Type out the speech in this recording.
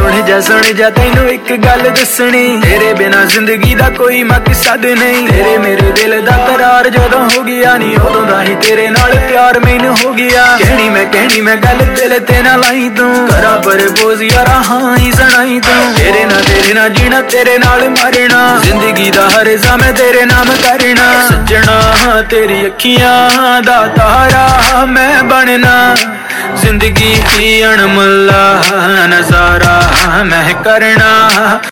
सुन जा तैनू एक गल दसनी, तेरे बिना जिंदगी दा कोई मकसद नहीं। तेरे मेरे दिल दा करार जदों हो गया नी, उदों दा ही तेरे नाल प्यार मैनू हो गया। कहनी मैं गल दिल ते ना लाई तू, करा प्रपोज यारा हाँ ही सुनाई तू। तेरे ना जीना तेरे नाल मरना, जिंदगी दा हर जा मैं तेरे नाम करना। सजना तेरी अखियां दा तारा मैं बनना, जिंदगी की अनमुल्ला नजारा मैं करना।